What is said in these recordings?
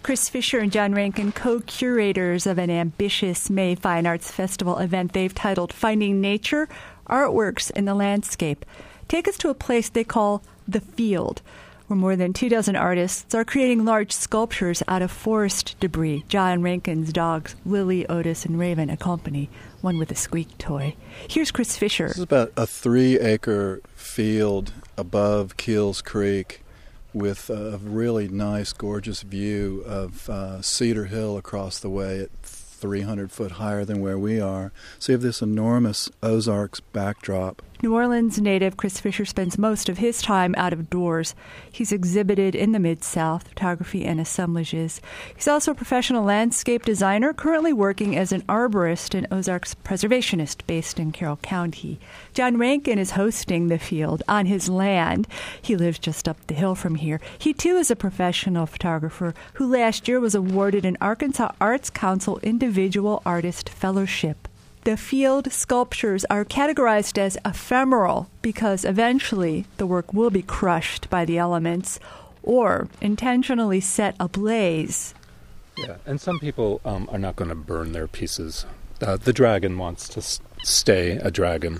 Chris Fisher and John Rankin, co-curators of an ambitious May Fine Arts Festival event they've titled Finding Nature, Artworks in the Landscape, take us to a place they call The Field, where more than 24 artists are creating large sculptures out of forest debris. John Rankin's dogs, Lily, Otis, and Raven, accompany, one with a squeak toy. Here's Chris Fisher. This is about a 3-acre field above Keels Creek with a really nice, gorgeous view of Cedar Hill across the way at 300 foot higher than where we are. So you have this enormous Ozarks backdrop. New Orleans native Chris Fisher spends most of his time out of doors. He's exhibited in the Mid-South, photography and assemblages. He's also a professional landscape designer, currently working as an arborist and Ozarks preservationist based in Carroll County. John Rankin is hosting The Field on his land. He lives just up the hill from here. He, too, is a professional photographer who last year was awarded an Arkansas Arts Council Individual Artist Fellowship. The Field sculptures are categorized as ephemeral because eventually the work will be crushed by the elements or intentionally set ablaze. Yeah, and some people are not going to burn their pieces. The dragon wants to stay a dragon,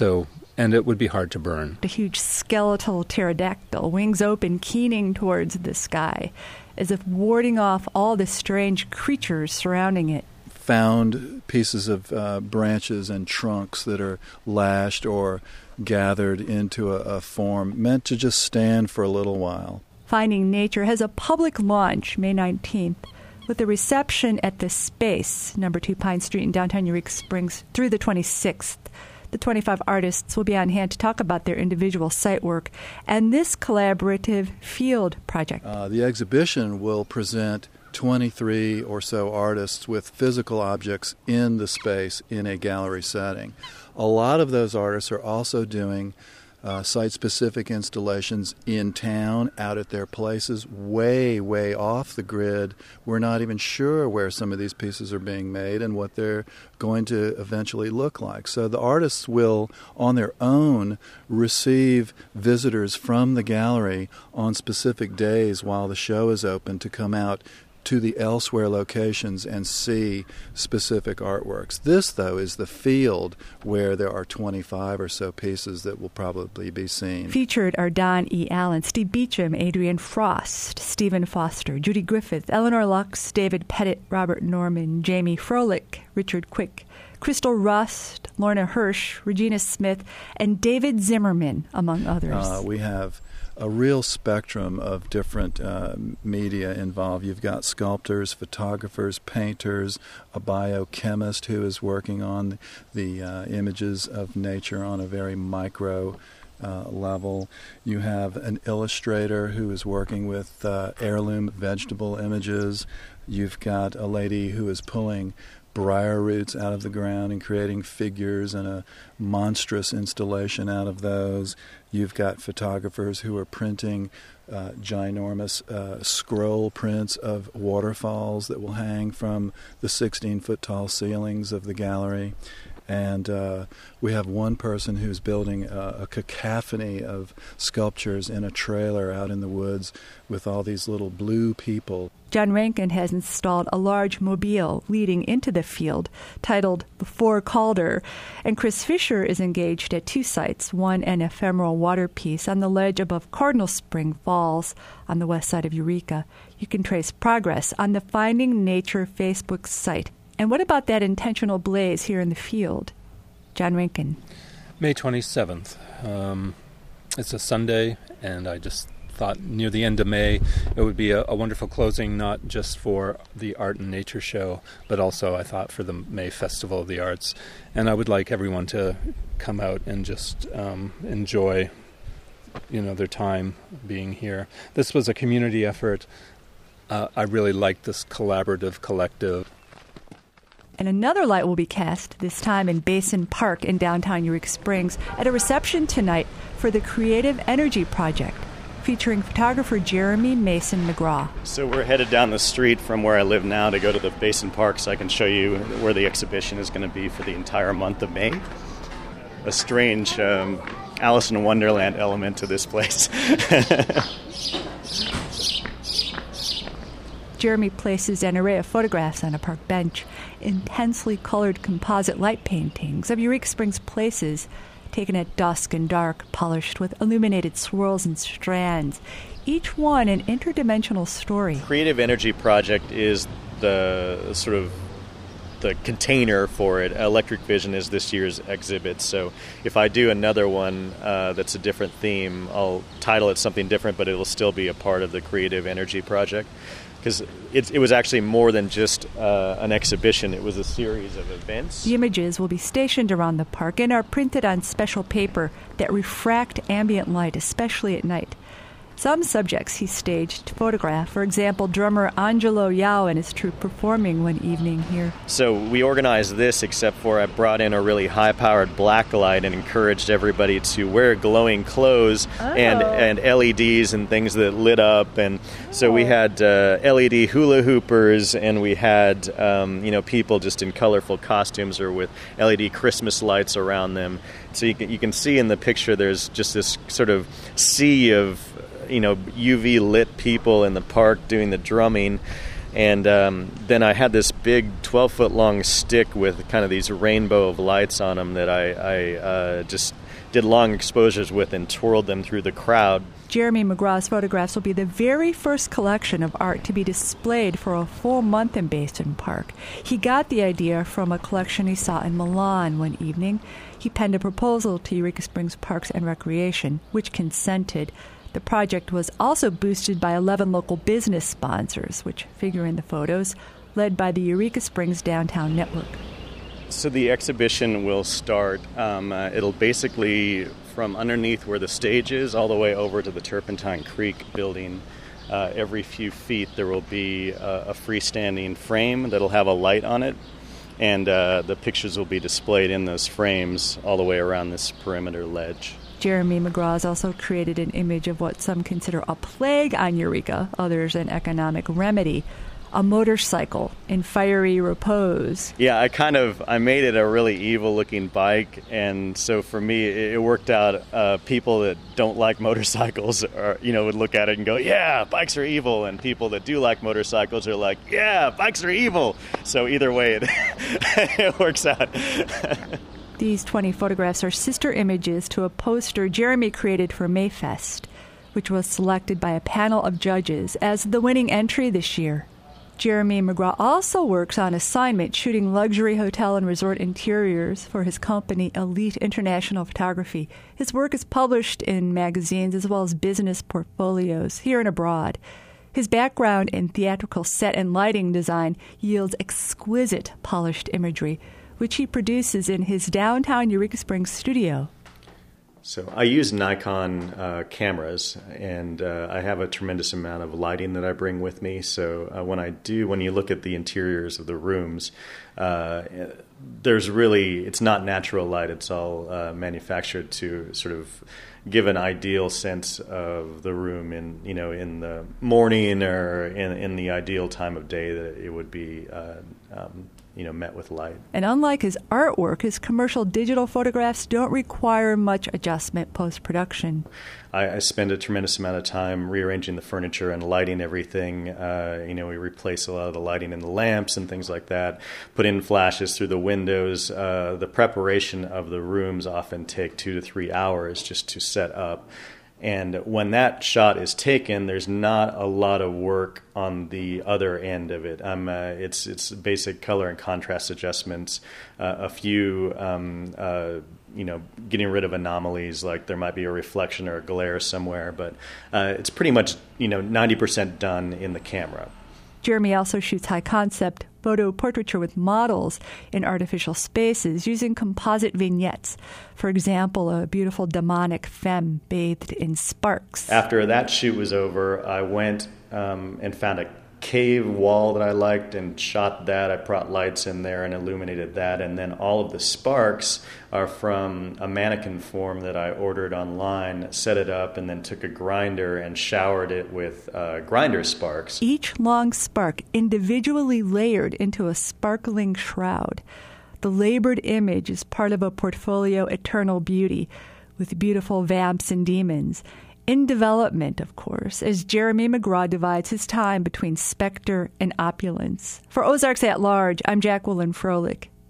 and it would be hard to burn. A huge skeletal pterodactyl, wings open, keening towards the sky, as if warding off all the strange creatures surrounding it. Found pieces of branches and trunks that are lashed or gathered into a form meant to just stand for a little while. Finding Nature has a public launch May 19th with a reception at the Space, number 2 Pine Street in downtown Eureka Springs, through the 26th. The 25 artists will be on hand to talk about their individual site work and this collaborative field project. The exhibition will present 23 or so artists with physical objects in the space in a gallery setting. A lot of those artists are also doing site-specific installations in town, out at their places, way, way off the grid. We're not even sure where some of these pieces are being made and what they're going to eventually look like. So the artists will, on their own, receive visitors from the gallery on specific days while the show is open to come out to the elsewhere locations and see specific artworks. This, though, is the field where there are 25 or so pieces that will probably be seen. Featured are Don E. Allen, Steve Beacham, Adrian Frost, Stephen Foster, Judy Griffith, Eleanor Lux, David Pettit, Robert Norman, Jamie Froelich, Richard Quick, Crystal Rust, Lorna Hirsch, Regina Smith, and David Zimmerman, among others. We have a real spectrum of different media involved. You've got sculptors, photographers, painters, a biochemist who is working on the images of nature on a very micro level. You have an illustrator who is working with heirloom vegetable images. You've got a lady who is pulling briar roots out of the ground and creating figures and a monstrous installation out of those. You've got photographers who are printing ginormous scroll prints of waterfalls that will hang from the 16-foot tall ceilings of the gallery. And we have one person who's building a cacophony of sculptures in a trailer out in the woods with all these little blue people. John Rankin has installed a large mobile leading into the field titled Before Calder, and Chris Fisher is engaged at 2 sites, one an ephemeral water piece on the ledge above Cardinal Spring Falls on the west side of Eureka. You can trace progress on the Finding Nature Facebook site. And what about that intentional blaze here in the field? John Rankin. May 27th. It's a Sunday, and I just thought near the end of May it would be a wonderful closing, not just for the Art and Nature Show, but also I thought for the May Festival of the Arts. And I would like everyone to come out and just enjoy their time being here. This was a community effort. I really liked this collaborative collective. And another light will be cast, this time in Basin Park in downtown Eureka Springs, at a reception tonight for the Creative Energy Project, featuring photographer Jeremy Mason McGraw. So we're headed down the street from where I live now to go to the Basin Park so I can show you where the exhibition is going to be for the entire month of May. A strange Alice in Wonderland element to this place. Jeremy places an array of photographs on a park bench, intensely colored composite light paintings of Eureka Springs places, taken at dusk and dark, polished with illuminated swirls and strands, each one an interdimensional story. Creative Energy Project is the sort of the container for it. Electric Vision is this year's exhibit, so if I do another one that's a different theme, I'll title it something different, but it'll still be a part of the Creative Energy Project, because it was actually more than just an exhibition. It was a series of events. The images will be stationed around the park and are printed on special paper that refract ambient light, especially at night. Some subjects he staged to photograph. For example, drummer Angelo Yao and his troupe performing one evening here. So we organized this, except for I brought in a really high-powered black light and encouraged everybody to wear glowing clothes and LEDs and things that lit up. And so we had LED hula hoopers, and we had people just in colorful costumes or with LED Christmas lights around them. So you can see in the picture there's just this sort of sea of UV lit people in the park doing the drumming, and then I had this big 12-foot long stick with kind of these rainbow of lights on them that I just did long exposures with and twirled them through the crowd. Jeremy McGraw's photographs will be the very first collection of art to be displayed for a full month in Basin Park. He got the idea from a collection he saw in Milan one evening. He penned a proposal to Eureka Springs Parks and Recreation, which consented. The project was also boosted by 11 local business sponsors, which figure in the photos, led by the Eureka Springs Downtown Network. So the exhibition will start, it'll basically from underneath where the stage is all the way over to the Turpentine Creek building. Every few feet there will be a freestanding frame that'll have a light on it, and the pictures will be displayed in those frames all the way around this perimeter ledge. Jeremy McGraw has also created an image of what some consider a plague on Eureka, others an economic remedy, a motorcycle in fiery repose. Yeah, I made it a really evil-looking bike, and so for me, it worked out. People that don't like motorcycles would look at it and go, yeah, bikes are evil, and people that do like motorcycles are like, yeah, bikes are evil. So either way, it works out. These 20 photographs are sister images to a poster Jeremy created for Mayfest, which was selected by a panel of judges as the winning entry this year. Jeremy McGraw also works on assignment shooting luxury hotel and resort interiors for his company, Elite International Photography. His work is published in magazines as well as business portfolios here and abroad. His background in theatrical set and lighting design yields exquisite polished imagery, which he produces in his downtown Eureka Springs studio. So I use Nikon cameras, and I have a tremendous amount of lighting that I bring with me. So when you look at the interiors of the rooms, it's not natural light. It's all manufactured to sort of give an ideal sense of the room in the morning or in the ideal time of day that it would be met with light. And unlike his artwork, his commercial digital photographs don't require much adjustment post-production. I spend a tremendous amount of time rearranging the furniture and lighting everything. We replace a lot of the lighting in the lamps and things like that, put in flashes through the windows. The preparation of the rooms often take 2 to 3 hours just to set up. And when that shot is taken, there's not a lot of work on the other end of it. It's basic color and contrast adjustments, a few, getting rid of anomalies, like there might be a reflection or a glare somewhere, but it's pretty much 90% done in the camera. Jeremy also shoots high-concept photo portraiture with models in artificial spaces using composite vignettes. For example, a beautiful demonic femme bathed in sparks. After that shoot was over, I went and found a cave wall that I liked and shot that. I brought lights in there and illuminated that. And then all of the sparks are from a mannequin form that I ordered online, set it up, and then took a grinder and showered it with grinder sparks. Each long spark individually layered into a sparkling shroud. The labored image is part of a portfolio Eternal Beauty with beautiful vamps and demons. in development, of course, as Jeremy McGraw divides his time between specter and opulence. For Ozarks at Large, I'm Jacqueline Froelich.